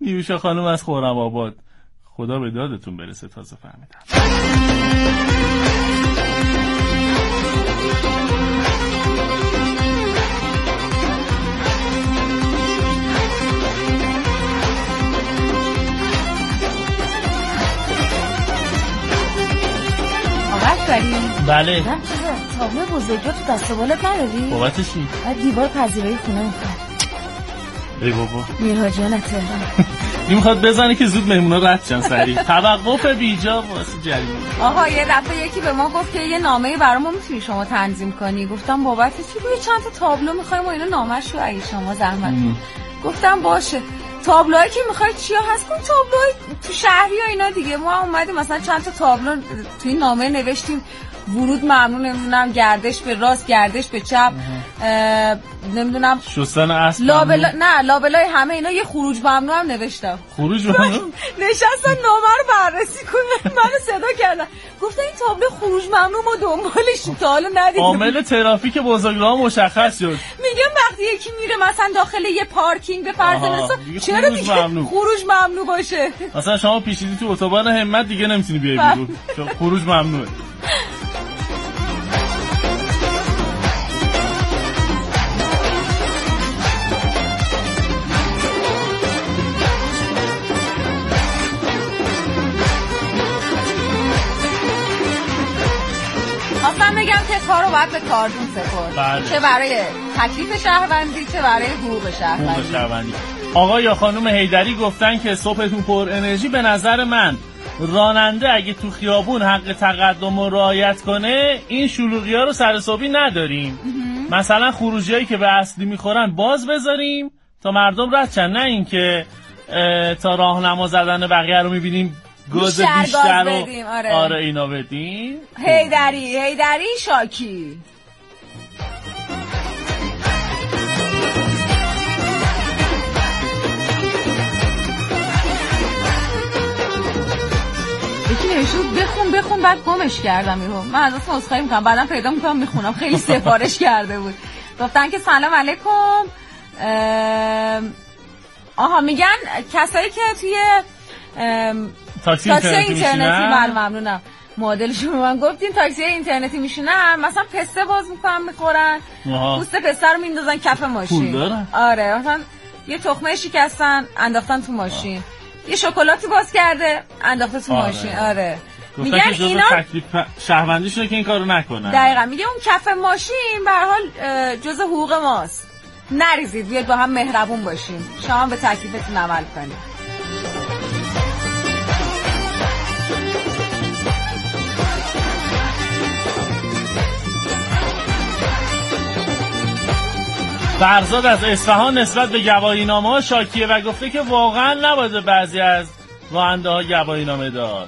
نیوشا خانم از خرم آباد. خدا به دادتون برسه. تازه فهمیدم. بله. من چیزه تابلو بزرگی تو دست بالت نداری؟ بابتش چی؟ دیوار پذیرایی خونه میخواد. ای بابا میرها جان تهران میخواد بزنه که زود مهمونا رد شن سریع. توقف بیجا واسه جریمه. آها یه دفعه یکی به ما گفت که یه نامه برامو میتونی شما تنظیم کنی. گفتم بابت چی؟ روی چند تا تابلو میخوایم و اینا نامه‌شو اگه شما زحمت. گفتم باشه. تابلوهایی که میخواید چیا هست کن تابلوهای تو شهری و اینا دیگه. ما اومدیم مثلا چند تا تابلو تو این نامه نوشتیم ورود ممنوع، نمیدونم گردش به راست گردش به چپ، نمیدونم شستن اسب لابلای همه اینا یه خروج ممنوع هم نوشتم. خروج ممنوع نشستن نامه رو بررسی کنن. منو صدا کردن گفتن این تابلو خروج ممنوع ما دنبالش تا حالا ندیدیم. عامل ترافیک بزرگراه مشخص شد. میگم وقتی یکی میره مثلا داخل یه پارکینگ به فرض چرا دیگه خروج ممنوع باشه؟ مثلا شما پیچیدی تو اتوبان همت دیگه نمیتونی بیای بیرون چون خروج ممنوعه. اصلا میگم که کارو باید به کاردون سپرد. چه برای تکلیف شهروندی چه برای حقوق شهروندی. آقا یا خانم حیدری گفتن که صبحتون پر انرژی. به نظر من راننده اگه تو خیابون حق تقدم رو رعایت کنه این شلوغی‌ها رو سر صبحی نداریم. مثلا خروجیایی که به اصلی میخورن باز بذاریم تا مردم رد شن، نه اینکه تا راهنما زدن بقیه رو میبینیم گاز بیشتر رو آره اینا بدیم. حیدری شاکی. یکی نوشته بخون بعد گمش کردم اینو. من ازتون عذرخواهی میکنم بعدم پیدا میکنم میخونم. خیلی سفارش کرده بود. گفتن که سلام علیکم. میگن کسایی که توی تاکسی اینترنتی ممنونم مدلشون من گفتین تاکسی اینترنتی میشونن مثلا پسته باز میکنن میخورن، پوست پسته رو میندازن کف ماشین. آره مثلا یه تخمه شکستن انداختن تو ماشین، یه شکلاتی باز کرده انداخته تو ماشین. آره میگن اینا تکلیف شهروندیشونه که این کارو نکنن. دقیقاً میگه اون کف ماشین به هر حال جزء حقوق ماست. نریزید، بیاید با هم مهربون باشیم، شما به تکلیفتون عمل کنید. فرزاد از اصفهان نسبت به گواهینامه‌ها شاکیه و گفته که واقعا نباید بعضی از راننده‌ها گواهینامه داد.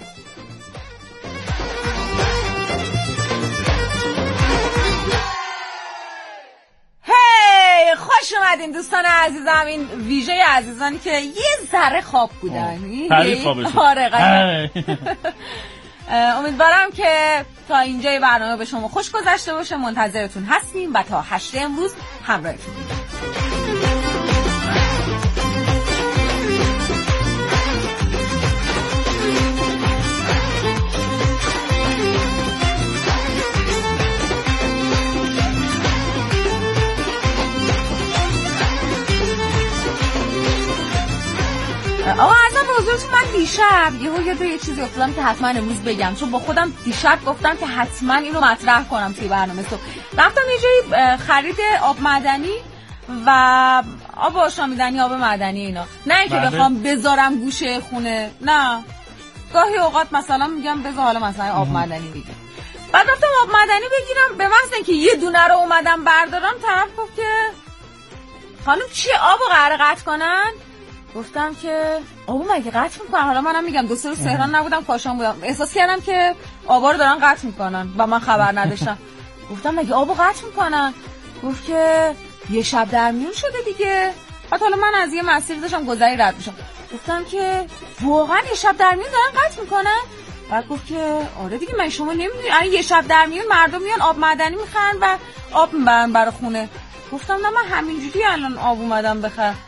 خوش اومدین دوستان عزیزم، این ویژه عزیزانی که یه ذره خواب بودن. آره امیدوارم که تا اینجای برنامه به شما خوش گذشته باشه. منتظرتون هستیم و تا 8 امروز همراهتون. آقا ازم بزرگتون من دیشب یه چیزی افتادم که حتما امروز بگم، چون با خودم دیشب گفتم که حتما اینو مطرح کنم توی برنامه. رفتم یه جایی خرید آب معدنی و آب آشامیدنی، آب معدنی اینا، نه اینکه بخوام بذارم گوشه خونه، نه گاهی اوقات مثلا میگم بذار حالا مثلا آب معدنی بگیرم. بعد رفتم آب معدنی بگیرم، به محض اینکه یه دونه رو اومدم بردارم طرف گفت که خانم چی آبو قراره قطع کنن؟ گفتم که آبو مگه قطع میکنن؟ حالا منم میگم 2 روز تهران نبودم، کاشان بودم، احساس کردم که آبا رو دارن قطع میکنن و من خبر نداشتم. گفتم مگه آبو قطع میکنن؟ گفت که یه شب در میون شده دیگه. بعد حالا من از یه مسیر داشتم گذری رد میشم، گفتم که واقعا یه شب در میون دارن قطع میکنن؟ بعد گفت که آره دیگه، من شما نمیدونی یعنی یه شب در میون مردم میان آب معدنی میخرن و آب میبرن برای خونه. گفتم نه من همینجوری الان آب اومدم بخرم.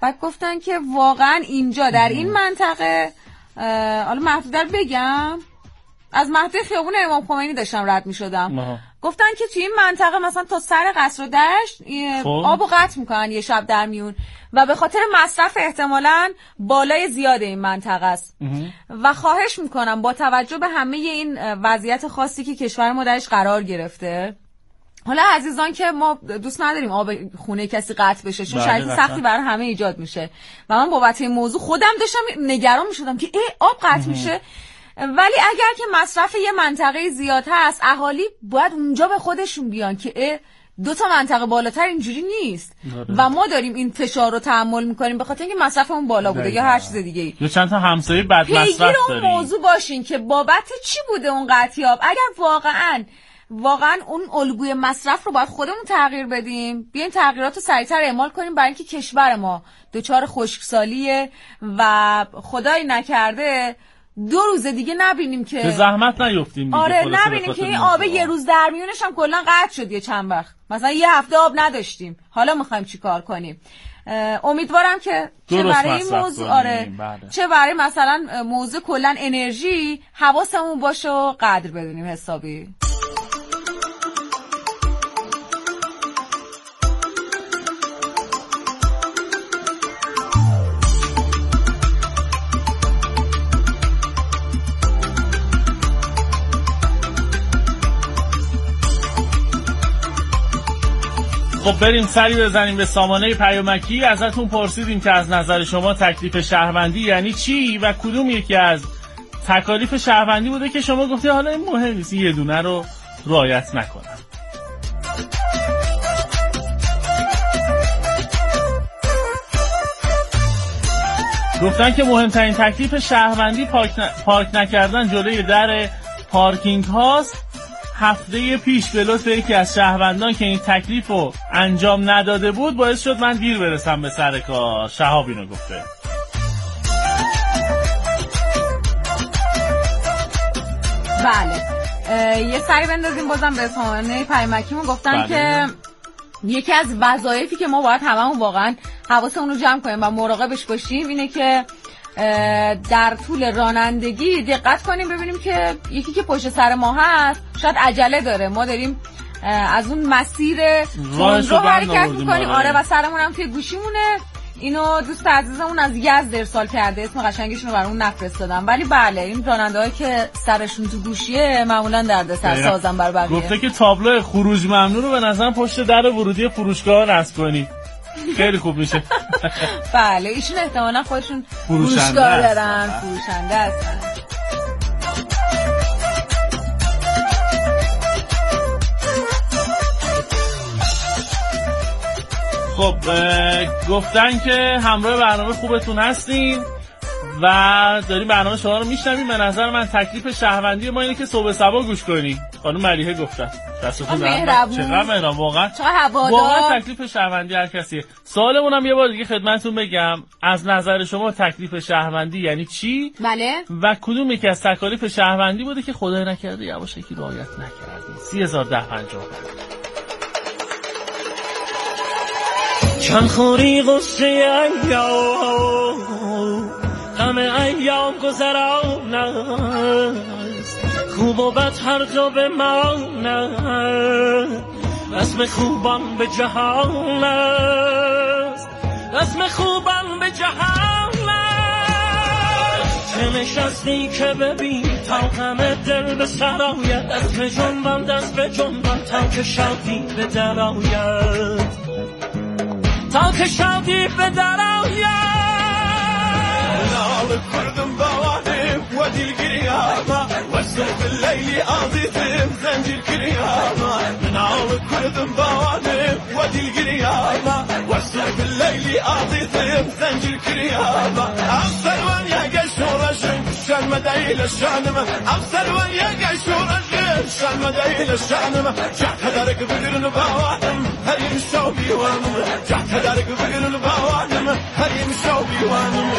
بعد گفتن که واقعا اینجا در این منطقه، حالا محدوده رو بگم، از محدوده خیابون امام خمینی داشتم رد می شدم، گفتن که توی این منطقه مثلا تا سر قصر و دشت آبو قطع میکنن یه شب در میون و به خاطر مصرف احتمالاً بالای زیاد این منطقه است و خواهش میکنم با توجه به همه این وضعیت خاصی که کشور ما درش قرار گرفته، حالا عزیزان که ما دوست نداریم آب خونه کسی قطع بشه چون شرایط سختی برای همه ایجاد میشه و من بابت این موضوع خودم داشتم نگران میشدم که آب قطع میشه، ولی اگر که مصرف یه منطقه زیاد هست اهالی باید اونجا به خودشون بیان که 2 تا منطقه بالاتر اینجوری نیست و ما داریم این فشار رو تحمل میکنیم به خاطر اینکه مصرفمون بالا بوده یا هر چیز دیگه ای. یا چند تا همسایه بد مصرف داریم. پیگیر اون موضوع باشین که بابت چی بوده اون قطعیاب، اگر واقعا اون الگوی مصرف رو باید خودمون تغییر بدیم، بیاین تغییرات رو سریعتر اعمال کنیم برای اینکه کشور ما دچار خشکسالیه و خدای نکرده 2 روز دیگه نبینیم که زحمت نیفتیم. آره نبینیم که این آب یه روز در میونش هم کلا قطع شد یه چند وقت، مثلا یه هفته آب نداشتیم، حالا میخوایم چی کار کنیم. امیدوارم که چه برای این موضوع چه برای مثلا موضوع کلا انرژی حواسمون باشه و قدر بدونیم حسابی. خب بریم سری بزنیم به سامانه پیامکی. ازتون پرسیدیم که از نظر شما تکلیف شهروندی یعنی چی و کدوم یکی از تکالیف شهروندی بوده که شما گفتی حالا این مهم نیست یه دونه رو رعایت نکنن. گفتن که مهمترین تکلیف شهروندی پارک نکردن جلوی در پارکینگ هاست. هفته پیش به لطف یکی از شهروندان که این تکلیف رو انجام نداده بود باعث شد من دیر برسم به سر کار. شهاب اینو گفته. بله یه سری بندازیم بازم به سامانه پیامکیمون. گفتن که یکی از وظایفی که ما باید هممون واقعا حواسمون رو جمع کنیم و مراقبش باشیم اینه که در طول رانندگی دقت کنیم ببینیم که یکی که پشت سر ما هست شاید عجله داره، ما داریم از اون مسیر رو حرکت میکنیم آره و سرمون هم توی گوشیمونه. اینو دوست عزیزمون از یزد ارسال کرده، اسم قشنگشون رو برامون نفرستادن، ولی بله این راننده‌هایی که سرشون تو گوشیه معمولا دردسر سازن برای بقیه. گفته که تابلو خروج ممنوع رو به نظر پشت در ورودی فروشگاه نصب کنی خیلی خوب میشه. بله ایشون احتمالا خودشون فروشگاه دارن، فروشنده هستن. خب گفتن که همراه برنامه خوبتون هستیم و داریم برنامه شما رو میشنویم. به نظر من تکلیف شهروندی ما اینه که صبح صبح گوش کنی. خانم ملیحه گفتن دستتون مهربون، چقدر مهربون، واقعا تکلیف شهروندی هر کسیه. سوالمون هم یه بار دیگه خدمتتون بگم، از نظر شما تکلیف شهروندی یعنی چی؟ بله. و کدوم یکی از تکالیف شهروندی بوده که خدای نکرده یواشکی رعایت نکردی؟ 301050. چند خوری غصه ایام غم ایام گذران است، خوب و بد هر جا بماند، رسم خوبان به جهان است، رسم خوبان به جهان است. چه نشستی که ببین تا غم دل به سر آید، دست به جنبان دست به جنبان تا که شادی به در آید، تا که شادی به در آید. نال کردم بوادم ودی القریامة والسوق الليلي آضيتم زنجير كريامة. نال کردم بوادم ودی القریامة والسوق الليلي آضيتم زنجير كريامة. أفسر وان يا شورشم شان مدايل الشانمة، أفسر وان يا شورشم شان مدايل الشانمة. جعت هدارك بقرن بوادم هريم شوبي وانم، جعت هدارك بقرن بوادم هريم شوبي وانم.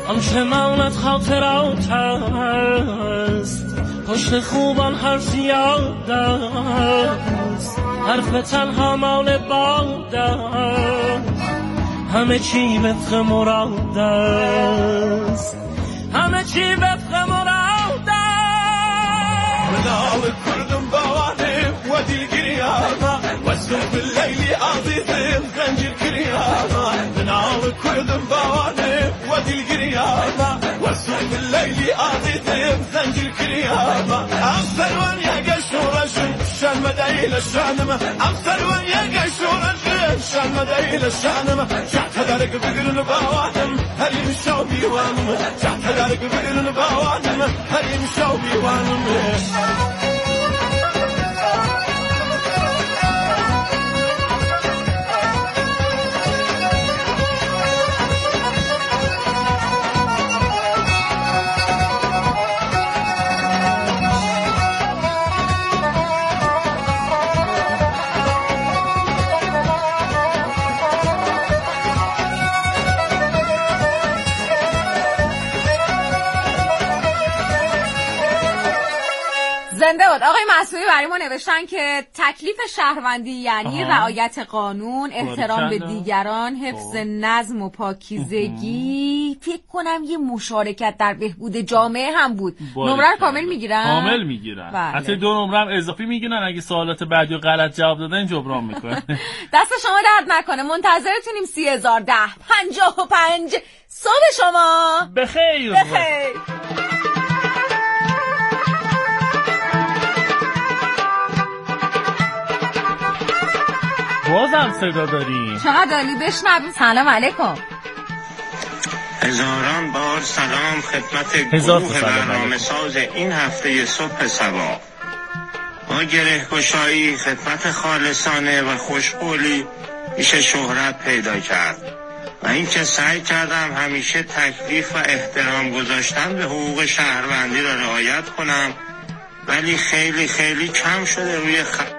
آنچه ماند خاطرات است، پشت خوبان حرف یاد است، حرف تنها مال باد است، همه چی وفق مراد است، همه چی وفق مراد است. منال کردم بوانه و دلگریانا واسم باللیلی عزیزم زنجیر کریانا. منال کردم بوانه و دلگریانا واسم باللیلی عزیزم زنجیر کریانا. افسرون یه شورشون شان مدعیل شانم، افسرون یه شورشون شان مدعیل شانم. جعت درک بگرن بوانم هریم شو بیوانم، جعت درک بگرن بوانم هریم شو بیوانم. زنده باد. آقای معصومی برای ما نوشتن که تکلیف شهروندی یعنی رعایت قانون، احترام به دیگران، حفظ نظم و پاکیزگی. فکر کنم یه مشارکت در بهبود جامعه هم بود. نمره رو کامل میگیرن؟ کامل میگیرن. حتی 2 نمره هم اضافی میگیرن اگه سوالات بعدی و غلط جواب دادن جبران میکنن. دست شما درد نکنه. منتظرتونیم 3010 55. صبح شما بخیر. بخیر. بازم صدا داریم. چقدر عالی. بشنویم. سلام علیکم. هزاران بار سلام خدمت گروه برنامه‌ساز این هفته صبح سبا. با گره‌گشایی خدمت خالصانه و خوشقولی میشه شهرت پیدا کرد و اینکه سعی کردم همیشه تکلیف و احترام گذاشتن به حقوق شهروندی را رعایت کنم، ولی خیلی خیلی کم شده روی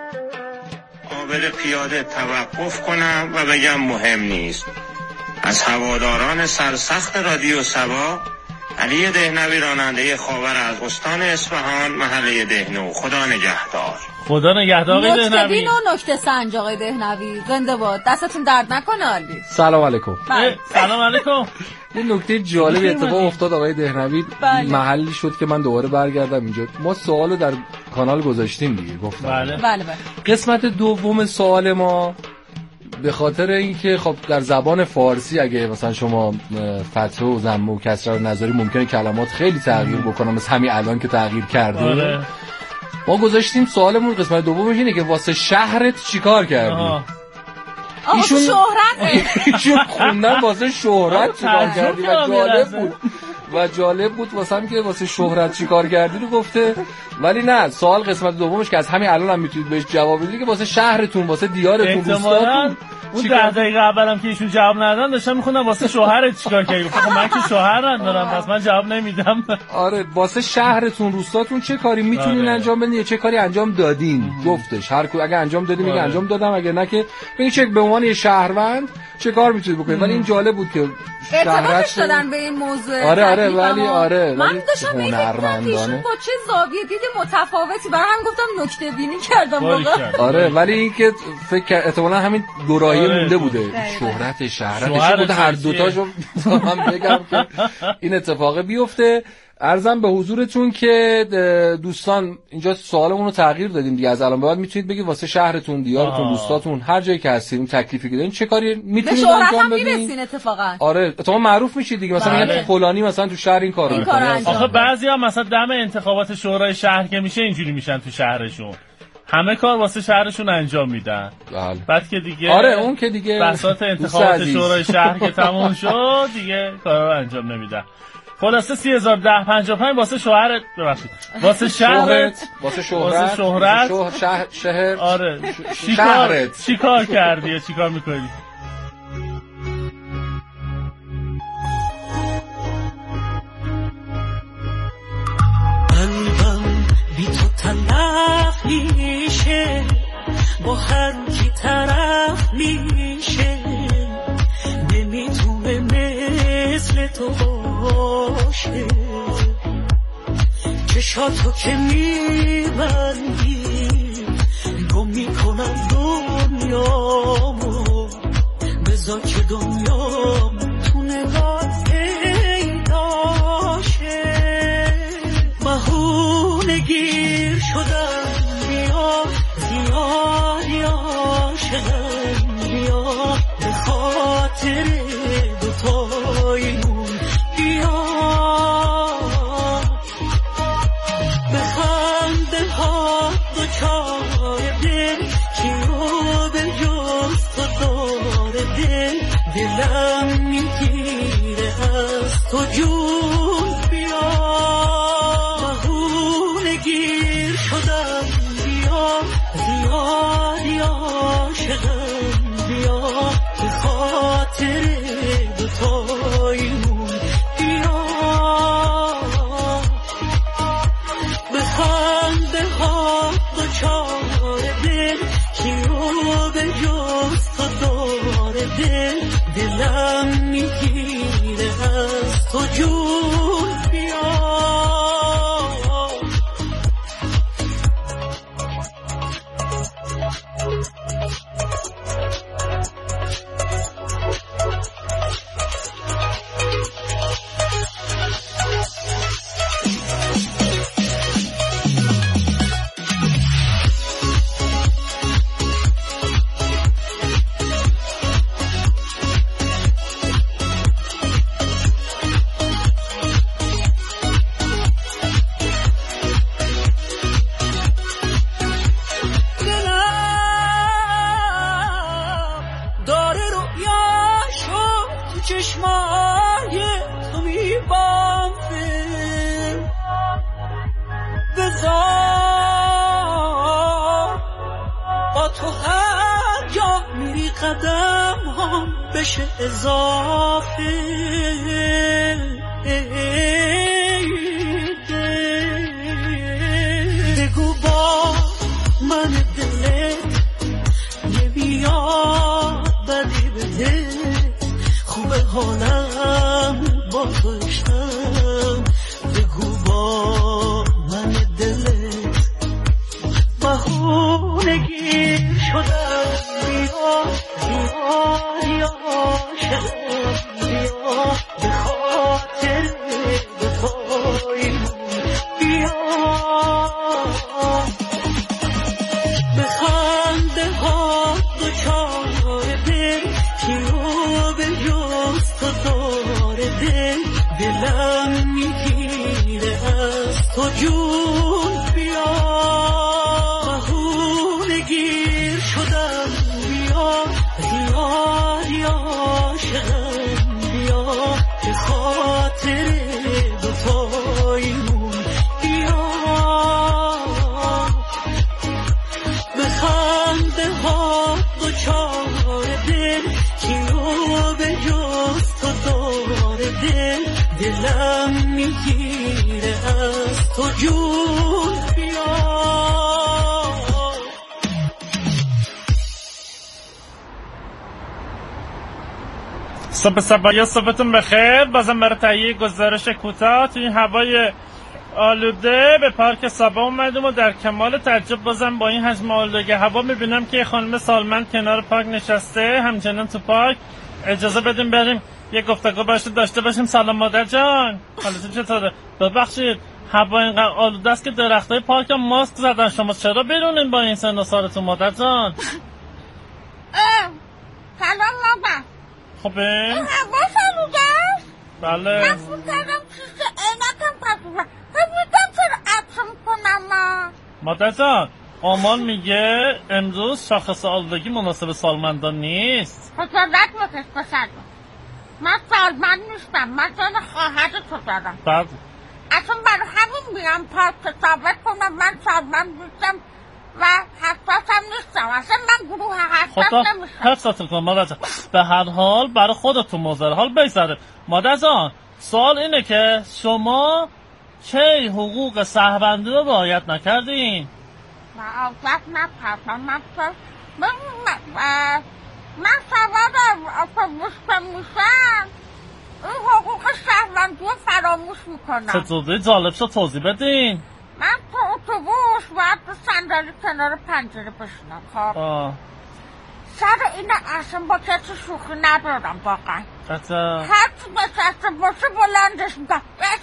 قابل پیاده توقف کنم و بگم مهم نیست. از هواداران سرسخت رادیو سبا، علی دهنوی راننده خاور از استان اصفهان محله دهنو. خدا نگهدار. خدا نگهدار آقای دهنوی. نکته بین و نکته سنج آقای دهنوی. زنده باد. دستتون درد نکنه. عالی. سلام علیکم. سلام علیکم. یه نکته جالب اتفاق افتاد آقای دهنوی. محلی شد که من دوباره برگردم اینجا. ما سوالو در کانال گذاشتیم دیگه، گفتم. بله. قسمت دوم سوال ما به خاطر اینکه خب در زبان فارسی اگه مثلا شما فتحه و ضمه و کسره رو نذاری ممکنه کلمات خیلی تغییر بکنه، مثل همین الان که تغییر کرده. ما گذاشتیم سوالمون قسمت دومش اینه که واسه شهرت چیکار کردی؟ ایشون شهرت ایشون خوندن واسه شهرت چیکار کردی و جالب بود واسم که واسه شهرت چیکار کردی رو گفته. ولی نه، سوال قسمت دومش که از همین الان هم میتونید بهش جواب بدید که واسه شهرتون، واسه دیارتون، روستاتون. اون 10 دقیقه اولم که ایشون جواب ندادن داشتم میخوندم واسه شوهرت چیکار کردی. خب من که شوهر ندارم پس من جواب نمیدم. آره، واسه شهرتون، روستاتون چه کاری میتونین انجام بدین، چه کاری انجام دادین. گفتش هر اگه انجام دادین میگه انجام دادم، اگه نه که ببین چه به عنوان شهروند چه کار میتونید بکنید. ولی این جالب بود که ارتباطش دادن به این موضوع. آره ولی من داشتم میگفتم با چه زاویه دید متفاوتی، برای هم گفتم نکته بینی کردم واقعا. آره، ولی این که فکر احتمالاً همین دوراهی مونده بوده. شهرت شهرت بوده، هر دوتاشو من بگم که این اتفاق بیفته. عرضم به حضورتون که دوستان اینجا سوالمون رو تغییر دادیم دیگه. از الان به بعد میتونید بگید واسه شهرتون، دیارتون، روستاتون، هر جایی که هستین تکلیفی که دارین چه کاری میتونید انجام بدین. اتفاقا آره اتفاقا معروف میشید دیگه. مثلا میگن فلانی مثلا تو شهر این کارو میکنه. آخه بعضیا مثلا دم انتخابات شورای شهر که میشه اینجوری میشن تو شهرشون، همه کار واسه شهرشون انجام میدن. بعد که دیگه آره اون که دیگه بساط انتخابات شورای شهر که تموم شد دیگه کارا رو انجام نمیدن. خلاصه 3010 55 واسه شوهرت، ببخشید واسه شهرت، واسه شهرت، شهر. آره چیکار کردی یا چیکار میکنی؟ قلبم بی تو تلف میشه، با هر کی طرف میشه، نمیتونه مثل تو باشه چشاتو که میبندی گم میکنم دنیامو بذار که دنیام تو نگاه پیداشه بهونه گیر شدم بیا زیادی عاشقم بیا به خاطر دوتایمون بیا به خنده ها دوچار دل کیو به جز تو داره دلم میگیره از تو جون بیا بهونه گیر شدم بیا زیادی عاشقم بیا به خاطر دوتایمون بیا به خنده ها دوچار دل کیو به جز تو داره دلم میگیره از تو جون بیا اضافه بگو با من دلت نمیاد بدی بده خوبه حالم با تو عشقم بگو با من دلت بهونه گیر شدم بیا بیا بیا به خاطر دوتایمون بیا به خنده ها دوچار دل کیو به جز تو داره دلم میگیره از تو جون بیا بهونه گیر شدم بیا زیادی عاشقم بیا به خاطر دوتایمون بیا به خنده ها دوچار دل کیو به جز تو داره دلم میگیره از تو جون بیا صبح صباحی صبحتون بخیر. بازم برای تهیه گزارش کوتاه توی این هوای آلوده به پارک سابا اومدیم و در کمال تعجب بازم با این حجم آلودگی هوا میبینم که خانم سالمند کنار پارک نشسته همچنان تو پارک. اجازه بدیم بریم یه گفتگو باشه داشته باشیم. سلام مادر جان، حالتون چطوره؟ ببخشید هوا اینقدر آلوده است که درختای پارک هم ماسک زدن، شما چرا بیرونین با این سن و سالتون مادر جان؟ سلام مادر. خوبه؟ این هوا آلوده است؟ بله. من فکر کردم چیز عینکم پسوزه. میگم چرا عطر میکنم مادر جان آمار میگه امروز شاخص آلودگی مناسب سالمندان نیست. خجالت بکش پسر. من سالمند نیستم، من جان خواهر تو دارم. بعد اصلا برای همین میرم پارک ثابت کنم من سالمند نیستم و حساسم نیستم. اصلا من گروه حساس نمیشم. حفظتون کن مادر جان. به هر حال برای خودتون موزره حال بگذره. مادر جان سوال اینه که شما چه حقوق شهروندی رو رعایت نکردین؟ رعایت نکردم. من سوار اتوبوس که میشم این حقوق شهروندی رو فراموش میکنم. چطوری جالب شد توضیح بدین. من تو اتوبوس باید تو صندلی کنار پنجره بشینم. خب سر این اصلا با کسی شوخی ندارم واقعا. هر چی نشسته باشه بلندش میکنم.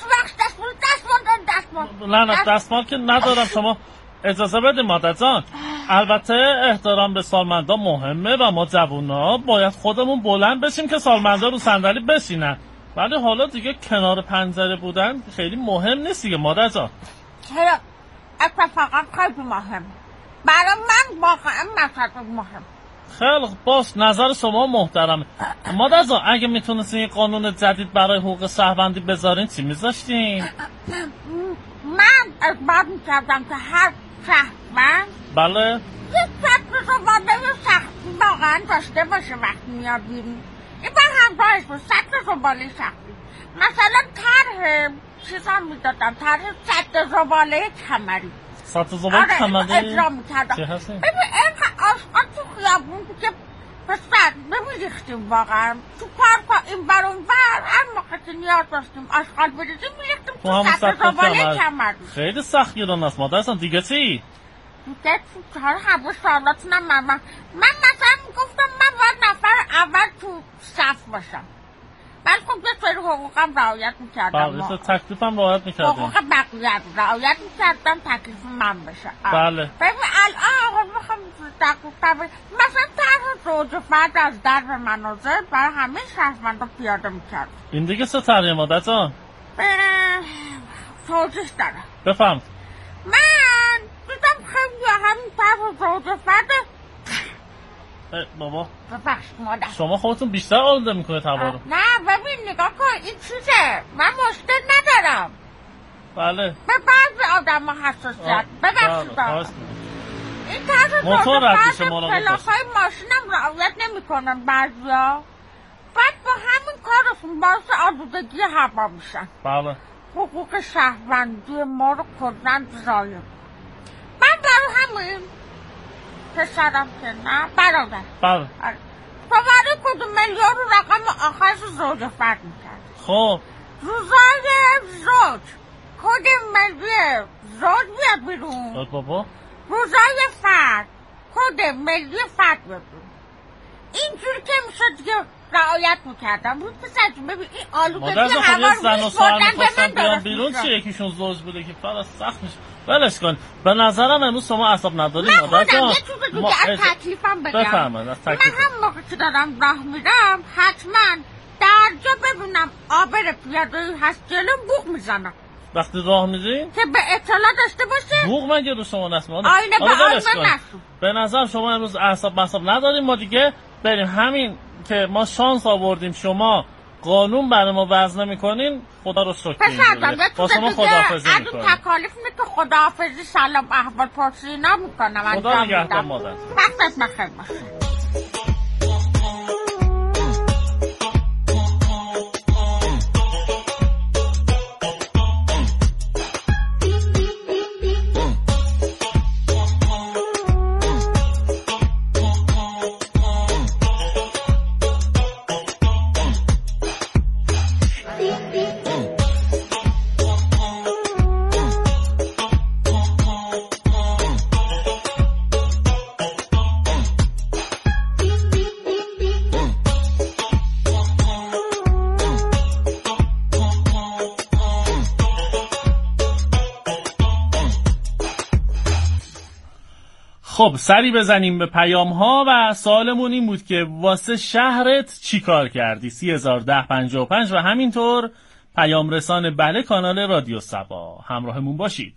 دستمال دستمال که ندارم. شما اجازه بده مادر جان. البته احترام به سالمندا مهمه و ما جوونا باید خودمون بلند بشیم که سالمندا رو صندلی بشینن، ولی حالا دیگه کنار پنجره بودن خیلی مهم نیست دیگه مادر جان. چرا؟ اتفاقا خیلی مهم. برای من واقعا مثلا مهم. خیلی باش، نظر شما محترمه. مادر جان اگه میتونستین یه قانون جدید برای حقوق شهروندی بذارین چی میذاشتین؟ من اقبال میکردم که هر شهروند بله یک سطر زباله شخصی واقعا داشته باشه وقتی میاد بیرون. این بر همراهش بود سطر زباله شخصی. مثلا طرح چیزا میدادم، طرح سطر زباله کمری. سطر زباله کمری اجرا میکردم. ببین اینقدر آشقا تو خیابون که پسر نمیریختیم واقعا تو پارکا این بر اون بر هر موقع که نیاز داشتیم آشغال بریزیم میریختیم تو سطر زباله کمری. خیلی سختگیرانه است مادرسان. دیگه چی؟ دیگه تو کار همه سوالاتونم من مثلا میگفتم من باید نفر اول تو صف باشم، ولی خب یه سری حقوقم رعایت میکردم. بله تکلیفم رعایت میکردم. حقوق بقیه رعایت میکردم تکلیف من بشه. بله ببین الان میخوام دقیق مثلا طرح زوج فرد از در به مناظر برای همه شهروندان پیاده میکرد. این دیگه چه طرحیه مادر جان؟ توضیح داره. بفهم. من دیدم خیلی همین طرح زوج فرد. بابا ببخش مادر شما خودتون بیشتر آلوده میکنید هوا رو. نه ببین نگاه کن این چیزه، من مشکل ندارم. بله به بعضی آدم ها حساسیت ببخشید این طرح موتور رد میشه پلاک‌های ماشینم رعایت نمیکنن بعضیا، بعد با همین کارشون باعث آلودگی هوا میشن. بله حقوق شهروندی ما رو کردن ضایع. من برای همین پسرم که نه برادر بله تو برای کدوم میلیون رو رقم آخرش زوج فرد میکرد. خب روزای زوج کد ملی زوج بیاد بیرون. بابا روزای فرد کد ملی فرد بیاد بیرون. اینجوری که میشه دیگه رعایت میکردم. بود پسرجون ببین این آلودگی هوا رو زن و شوهر میخواستن بیان بیرون چه یکیشون زوج بوده که فرا سخت میشه. ولش کن. به نظرم امروز شما اعصاب نداری مادر جان. من یه چیز دیگه از تکلیفم بگم. بفرمایید از تکلیف. من هم موقع که دارم راه میرم حتما در جا ببینم آبر پیاده هست جلو بوق میزنم. وقتی راه میرین که به اطلاع داشته باشه بوق مگه رو شما نصب آینه به آینه نشون. به نظر شما امروز اعصاب نداریم. ما دیگه بریم. همین که ما شانس آوردیم شما قانون برای ما وضع نمیکنین خدا رو شکر با شما خداحافظی میکنم. از تکالیف اینه که خداحافظی سلام احوال پرسی اینا میکنم. خدا نگهدار مادر. وقتت بخیر باشه. خب سری بزنیم به پیام ها و سوالمون این بود که واسه شهرت چی کار کردی؟ 301055 و همینطور پیام رسان بله کانال رادیو صبا. همراهمون باشید.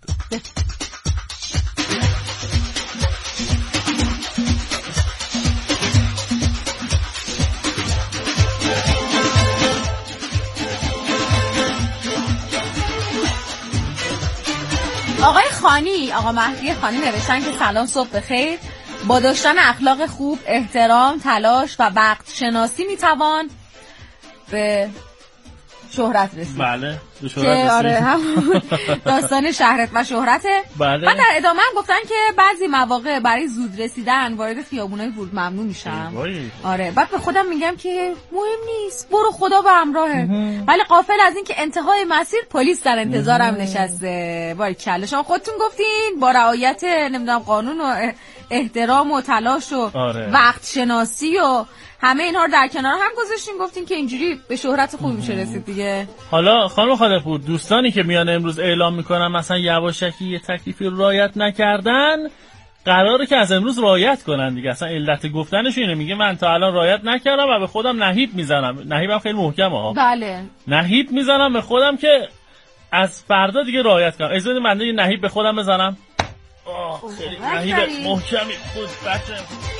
آقا مهدی خانی نوشتن که سلام صبح بخیر. با داشتن اخلاق خوب، احترام، تلاش و وقت شناسی میتوان به شهرت رسید. بله به شهرت رسید. آره همون داستان شهرت و شهرته. بله. من در ادامه هم گفتن که بعضی مواقع برای زود رسیدن وارد خیابونای ورود ممنوع میشم. آره بعد به خودم میگم که مهم نیست، برو خدا به همراهه. ولی غافل از این که انتهای مسیر پلیس در انتظارم نشسته. باریکلا شما خودتون گفتین با رعایت نمیدونم قانون و احترام و تلاش و وقت شناسی و همه اینها رو در کنار هم گذاشتین، گفتین که اینجوری به شهرت خوب میشه رسید دیگه. حالا خانم خالق‌پور دوستانی که میان امروز اعلام میکنن مثلا یواشکی یه تکلیفی رو رعایت نکردن، قراره که از امروز رعایت کنن دیگه. اصلا علت گفتنش اینه، میگه من تا الان رعایت نکردم و به خودم نهیب میزنم. نهیبم خیلی محکمه ها. بله. نهیب میزنم به خودم که از فردا دیگه رعایت کنم. اجازه من یه نهیب به خودم بزنم. خیلی نهیب محکمی بود بچه.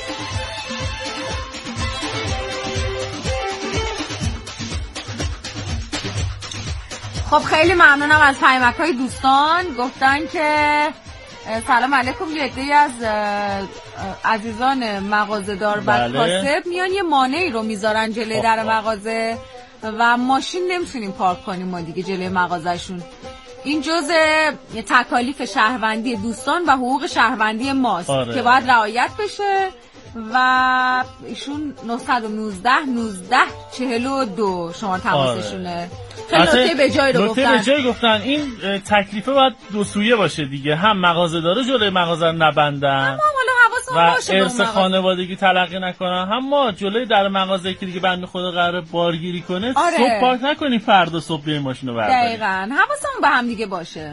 خب خیلی ممنونم از پیامک‌های دوستان. گفتن که سلام علیکم، یه عده‌ای از عزیزان مغازه‌دار و کاسب میان یه مانعی رو میذارن جلوی در مغازه و ماشین نمیتونیم پارک کنیم ما دیگه جلوی مغازه‌شون. این جزء تکالیف شهروندی دوستان و حقوق شهروندی ماست که باید رعایت بشه و ایشون 919 19 42 شما تماسشونه. خیلی نکته به جای رو گفتن. نکته به جای گفتن. این تکلیفه باید دو سویه باشه دیگه، هم مغازه داره جلوی مغازه رو نبندن و ارث خانوادگی تلقی نکنن، هم ما جلوی در مغازه که دیگه بنده خدا قراره بارگیری کنه صبح پارک نکنیم، فردا صبح بیایم ماشین رو برداریم. دقیقاً حواسمون به هم دیگه باشه.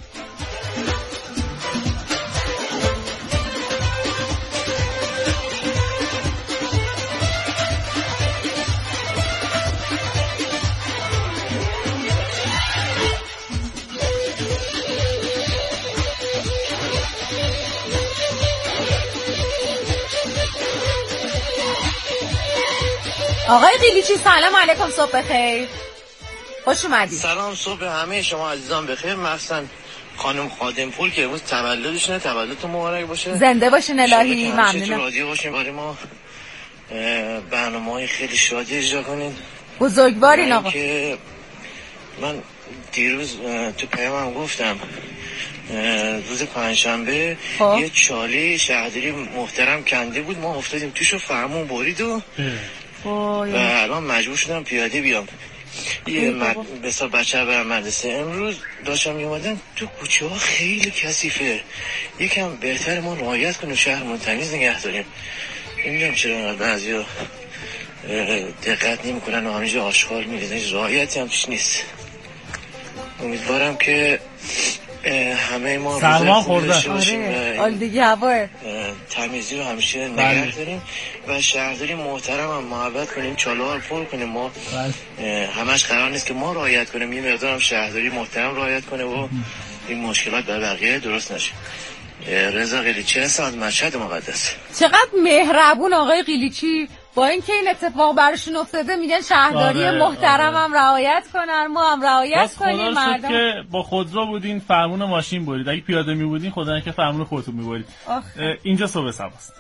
آقای قیلیچی سلام علیکم، صبح بخیر، خوش اومدید. سلام، صبح همه شما عزیزان بخیر، مخصوصا خانم خادم‌پور که امروز تولدشونه، تولدتون مبارک باشه. زنده باشین الهی. ممنونم. راضی باشین برای ما برنامه‌های خیلی شادی اجرا کنین. بزرگوارین آقا. من دیروز تو پیامم گفتم روز پنجشنبه یه چاله شهرداری محترم کنده بود، ما افتادیم توش و فرمون برید و الان مجبور شدم پیاده بیام. یه بسیار بچه برم مدرسه. امروز داشتم میومدم تو کوچه ها خیلی کثیفه، یکم بهتر ما رعایت کنیم، شهرمون تمیز نگه داریم. نمیدونم چرا بعضیا دقت نمیکنن و همینجا آشغال میریزن، رعایتی هم توش نیست. امیدوارم که همه ما سرما خوردن دیگه هوا تمیزی رو همیشه نگه داریم و شهرداری محترم هم محبت کنیم، چاله ها رو پر کنیم. ما همش قرار نیست که ما رعایت کنیم، یه مقدار هم شهرداری محترم رعایت کنه و این مشکلات بر بقیه درست نشه. رضا قیلیچی هستم از مشهد مقدس. چقدر مهربون آقای قیلیچی، با اینکه این اتفاق براشون افتاده میگن شهرداری محترم هم رعایت کنن، ما هم رعایت کنیم. مردم که با خودرو بودین فرمون ماشین برید، اگه پیاده میبودین خدا نکنه فرمون خودتون میبرید. اینجا صبح سباست.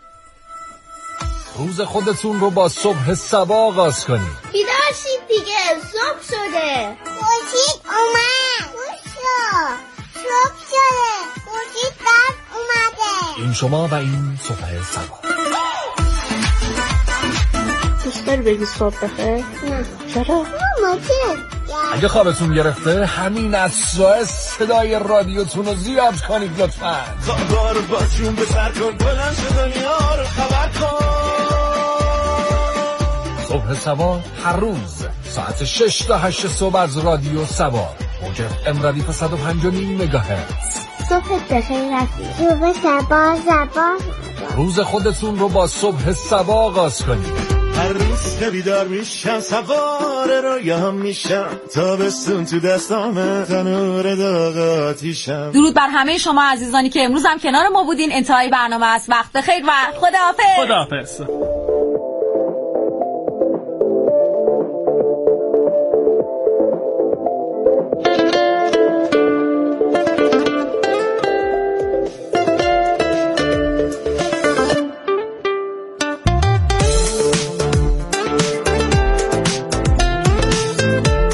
روز خودتون رو با صبح سبا آغاز کنید. بیدار شید دیگه، صبح شده. خورشید اومد. صبح شده. خورشید بعد اومده. این شما و این صبح سبا. دوست داری بگی صبح بخیر؟ نه. چرا؟ اگه خوابتون گرفته همین اسرائیل صدای رادیوتون رو زیاد کنید لطفاً. خوابا رو بازشون بسر کن، بلند شد دنیا رو خبر کن. صبح سبا هر روز ساعت 6 تا 8 صبح از رادیو سبا موج FM ردیف 105.9 مگاهرتز. صبح بخیر رفیق. صبح سبا. روز خودتون رو با صبح سبا آغاز کنید. هر روز که بیدار میشم سوار رویام میشم، تابستون تو دستامه تنور داغ آتیشم. درود بر همه شما عزیزانی که امروز هم کنار ما بودین. انتهای برنامه است. وقت بخیر و خداحافظ. خداحافظ.